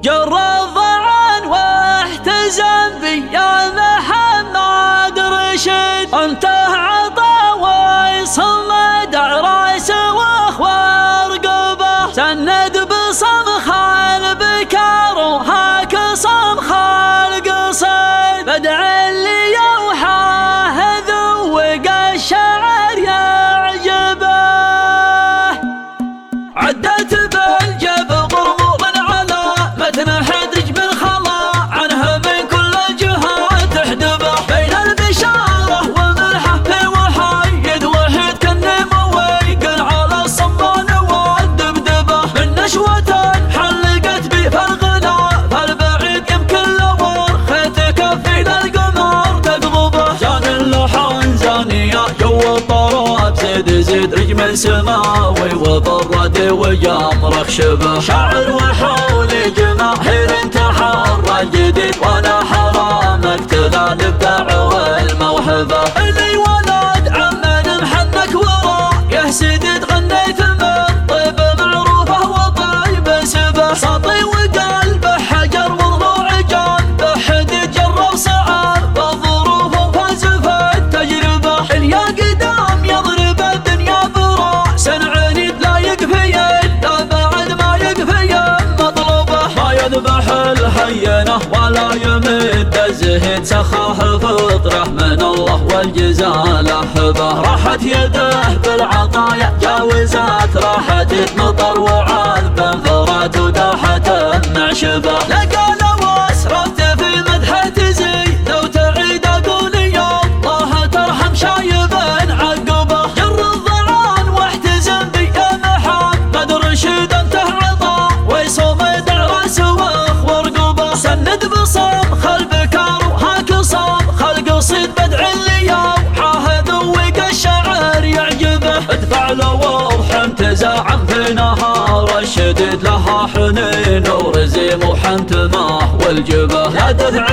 جر الظعن واحتزم بي يا محمد رشد، انت عطاوي صمد عراس واخوار قبه، سند بصمخ البكار وهاك صمخ القصيد، بدع اللي يوحاه ذوق الشعر يعجبه، عدت بالجب غرموض على متن حدرج بالخلا عنه من كل جهة تحدبه، بين البشارة وملحه في وحيد وحيد كالنموي قل على الصمان والدبدبه، من نشوة حلقت بي فالغلا فالبعيد يمكن لو ختك في القمر تقضبه، زان اللحن زانية جو الطراب زيد رجم سماوي وبرد وجمر خشبه، شاعر وحولي جماهير تحرى جديد وانا حرام اقتل الابداع والموهبه، اللي ولد عمن محنك ورا يا سيدي غنيت من طيب معروفه وطيب سبه، سطي وقلبه حجر وضلوع جنبه حديد جرب صعب الظروف وفاز في التجربه، اليا قدام يضرب الدنيا براس عنيد لا يكفي الا بعد ما يكفي مطلوبه، ما يذبح الهينه ولا يمد الزهد، سخاه فطره من الله والجزاء له هبه، راحت يده بالعطايا جاوزات راحت مطر وعذبه، فرات وداحت معشبه، لقى واسرفت في مدحه تزي لو تعيد اقول يا الله ترحم شايب عقبه، جر الظعان واحتزم بي يا محمد رشد، انت عطا ويصمد عراس واخور قبه، سند بصمخ البكار وهاك صمخ القصيد، بدع اللي يوحاه ذوق الشعر يعجبه، ادفع له وضح تزاعم في نهار الشديد، لها حنين ورزيم وحنتمه والجبه، لا دفع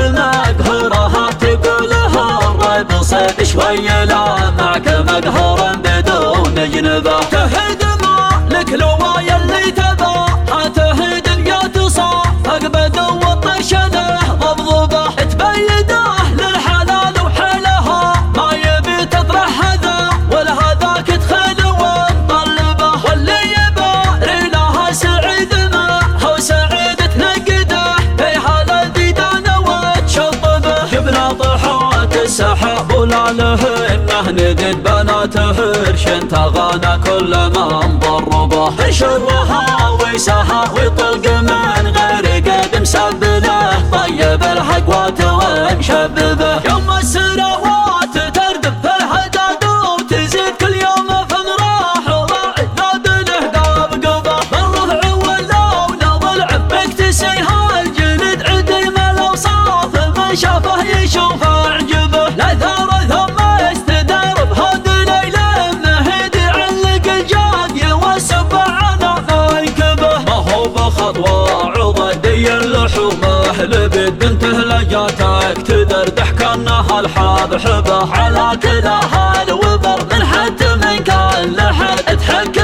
مقهرها تقولها الريب صيد شوي لا معك مقهرا بدون جنبه، تهد مالك لوايا اللي تباها تهد اليات صافق بدو الطشنه ضبضبه، تبيده للحلال وحلها ما يبي تطرح هذا ولهذاك تخل ومطلبه، واللي يباري لها سعيد ما هو سعيد تنقده في حال الديدان وتشطبه، جبنا طحات السحاب ولا لهنه ندد بنات هرش تغانى كل من ضربه، انشرها ويسها ويطلق من غير قدم سبله، طيب الحق وتوانشببه، يوم السنوات تردب في الحداد وتزيد كل يوم فن راح وراعي ذاد الاهداب قبه، بالرفع واللون ضلع مكتسيها الجلد عديم الاوصاف من شافه يشوف اعجبه، لا ثار ثم استدار بهد ليله مهد علق الجاد يوسف عنا منكبه، ما هو بخطوه عضدي اللحومه لبد بنته لجاتك تدردح كانها الحاب حبه، على كلها الوبر من حد من كان لحد تحك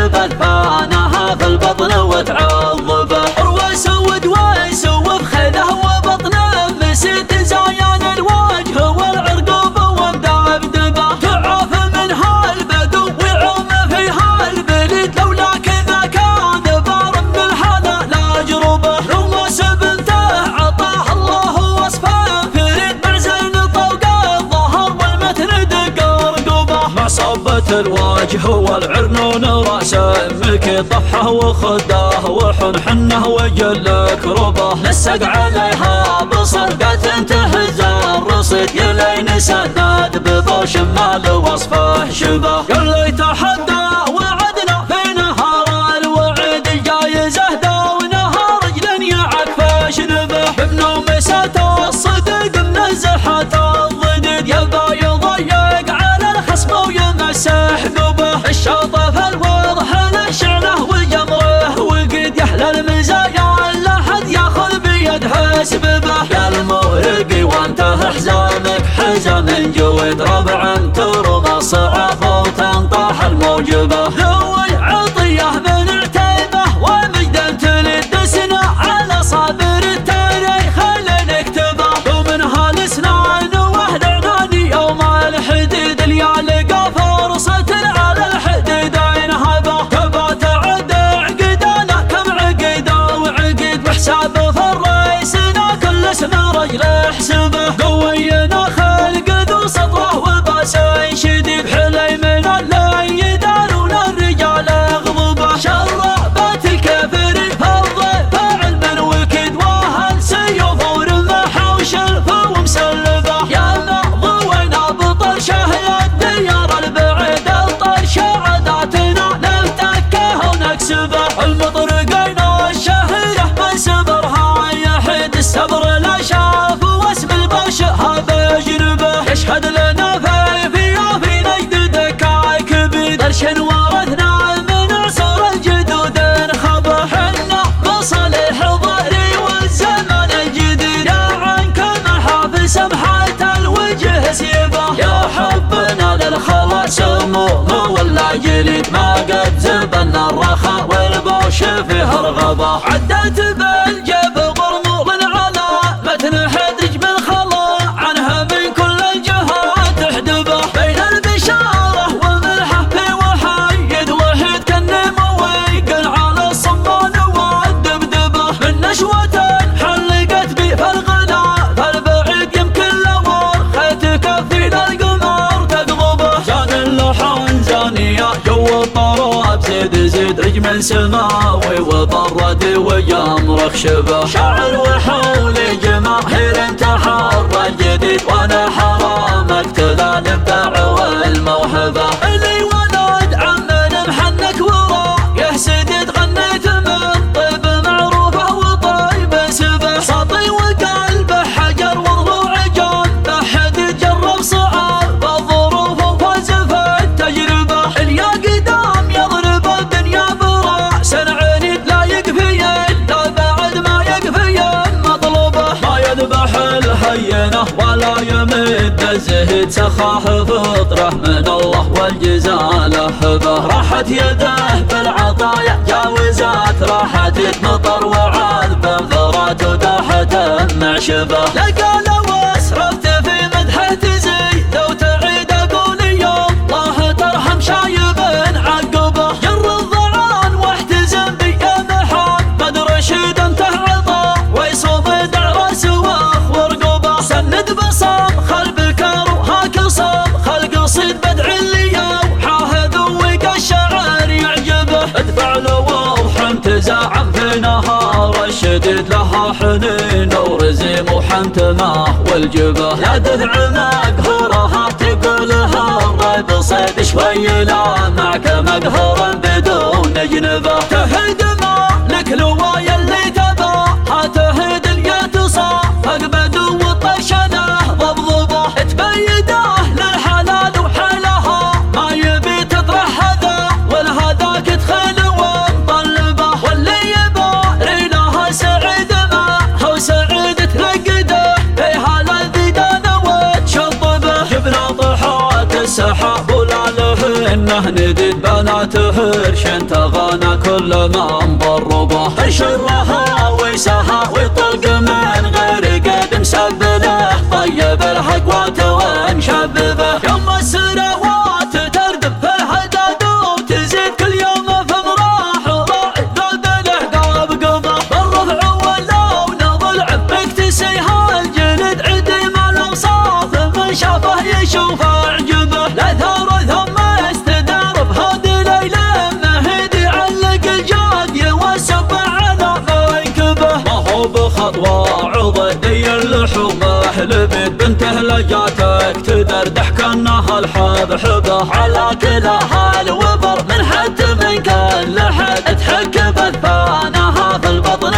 بثانها في البطن وتعضبه، اروى سود ويسوف خذه وبطنه مسيت زايان الوجه والعرقوب ومدبدبه، تعاف منها البدو ويعوم فيها البلد، لولا كذا كان بار من الحلا لا جربه، رموس بنته عطاه الله وصفه فريد مع زين طوق الظهر والمتن دق رقبه، مع صبة الوجه والعرنون راسه ملكي طفحه وخداه وحن حنه وجلك ربه، نسق عليها بصرقة تهز الرصيد يلين سند بضو شمال وصفه شبه، قال لي تحدى وعدنا في نهار الوعد جايزه داو نهار رجل يعك شنبه، بابن مساته الصدق منزحة الضديد يبا يضيق على الخصم ويمسح قبه، الشاطف الواضح له شعله وجمره وقد يحلى المزايا لا حد ياخذ بيد حسبه، يا المورقي وانت حزامك حزم جود ربع ترضى صعب وتنطح الموجبه، ذوي عطيه من عتيبه ومجد تلد سنه على صابر شاب فريسنا كل اسم رجله حسبه قوينا خلق ذو سطره وباس شديد حلي من اللي يدارون الرجال اغضبه شربت الكافرين فالضيف علما وكد واهل سيوف ورمح وشلف ومسلبه يا مضوين بطرشه يا الديار البعيد الطرش عاداتنا نفتكه ونكسبه المطرقين الشهيره من سبرها يحيد السبر لا شاف واسم الباشا بجنبه يشهد لنا في نجد دكاي كبير درش ورثنا من عصر الجدود انخبه حنا بصالح ظهري والزمن الجديد يا عنك محافل سمحة الوجه سيبه يا حبنا للخلاص سموه ولا جليد ما قد زبنا الرخاء والبوش فيه رغبه عدت بالجيب غرموط على متن حدج بالخلا عنها من كل الجهات تحدبه بين البشاره والملحه في وحيد وحيد كالنموي قل على الصمان والدبدبه من نشوه حلقت بي فالغلا فالبعيد يمكن لو خيت كفينا القمر تقضبه زان اللحن زانيه جو الطراب زيد رجم سماوي وبرد وجمر خشبه شاعر وحولي جماهير تحرى جديد وانا حرام اقتل الابداع والموهبه اللي ولد عمنا محنك ورا يحسد غنيت من طيب معروفه وطيب سبه سطي وقلبه حجر وضلوع جان بحد جرب صعب الظروف وفاز في التجربه اليا قدام يضرب الدنيا براس عنيد لا يكفي الا بعد ما يكفي مطلوبه ما يذبح الهينه ولا يمد الزهد سخاه فطره من الله والجزاء له هبه راحت يده بالعطايا جاوزات راحت مطر وعذبه ذرات وداحت معشبه لقى لو اسرفت في مدحه تزي لو تعيد اقول يوم الله ترحم شايب عقبه جر الضعان واحتزم بي يا محمد رشيد انته عطا ويصوب دعوه واخ ورقبه سند بصام خلب الكارو هاك صام خلق صيد بدع اليوم حاهد وقى الشعر يعجبه ادفع له واضح انتزاعا في نهار الشديد لها حنين ورزيم وحنتمه والجبه لا دفع مقهورها تقولها الريب صيد شوي لا معك مقهورا بدون جنبه تهد ما لك لوايا اللي تبا هتهد اليتصا اقبد وطشنه ضبضبه تبيده للحلال وحلها ما يبي تطرح هذا والهذاك تخل ومطلبه واللي يباري لها سعيد ما هو سعيد ترقده فيها الذي دانه وتشطبه جبنا طحات السحاب ولا لهنه نديد بنات هرش تغانا كل ما مضربه شرها ويسها ويطلق من غير قد مسبله طيب الحقوات ومشببه يوم السنوات تردب في هداد وتزيد كل يوم في مراح وراعي ذود الاحقاب قضى بالرفع واللون ضلع بيكتسيها الجلد عدي ما الاوصاف من شافه يشوف اعجبه لا ثار ثم استدار بهادي ليله مهدي علق الجاد يوسف على منكبه ما هو بخطوه عضدي اللحوم احلبت بنته لجاتك تدردح كانها الحب حبه على كل حال وبر من حد من كل حد تحك بثانها في البطن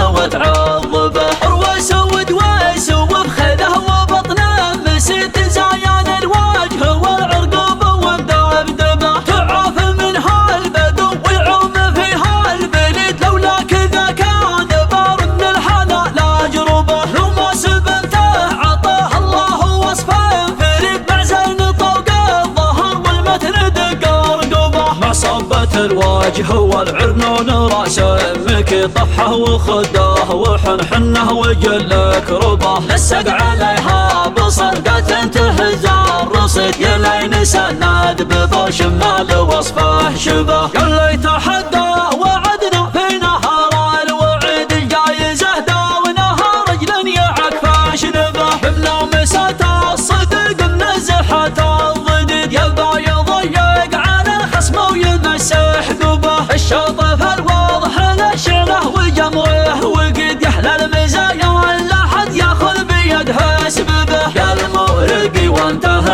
وتعضبه رويس ودويس وبخذه وبطنه مسيت زايان الوجه والعرقوب ومدبدبه تعاف منها البدو ويعوم فيها البليد لولا كذا كان بار من الحلال اجربه لو ما سبنته عطاه الله وصفه فريد مع زين طوق الظهر والمتن دق رقبه مع صبة الوجه والعرنون راسه مكي طفحه وخده وحنحنه وجلك ربه لسق عليها بصرقة تهز الرصيد يلين سند ببوش مال وصفه شبه قال لي تحدى وعدنا في نهار الوعيد الجايزه دار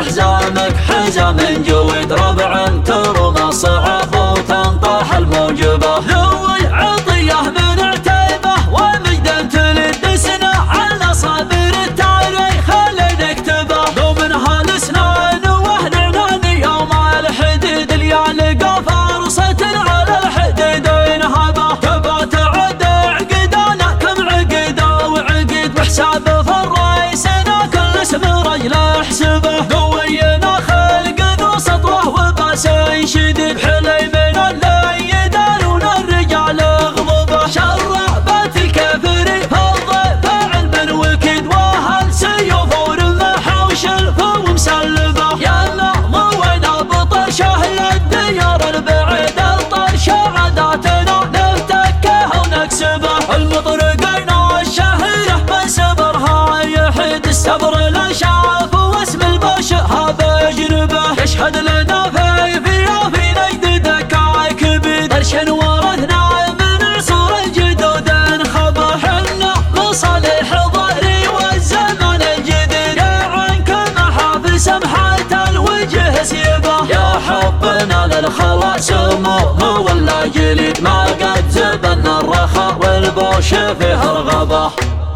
بأحزامك حزام جويد ربع ترمى الصعاب وتنطح الموجبة ذوي عطية من عتيبة ومجد تلد سنة على صابر التاريخ اللي نكتبه ذو منها الاسنان واهل عنان يوم الحديد لقى فرصة على الحديد ينهبه تبى تعد عقدانا كم عقده وعقد بحساب فريسنا كل اسم رجل احسبه قوينا خلق ذو سطوه وباس شديد حلي من اللي يدارون الرجال غضبه شربت الكافر فالضيف علم وكد واهل سيوف ورمح وشلف ومسلبه يلا وين ابطر شهل الديار البعيد الطرش عاداتنا نفتكها ونكسبه المطرقين الشهيره من سبرها يحد السبر لا شاف واسم البشها بجنبه يشهد لنا في نجد دكاك بدرش ورثنا من عصور الجدود انخبه حنا مصالح ظهري والزمن الجديد يا عنك محافل سمحة الوجه سيبه يا حبنا للخلاص سموه ولا جليد ما قد زبنا الرخاء والبوش فيه رغبه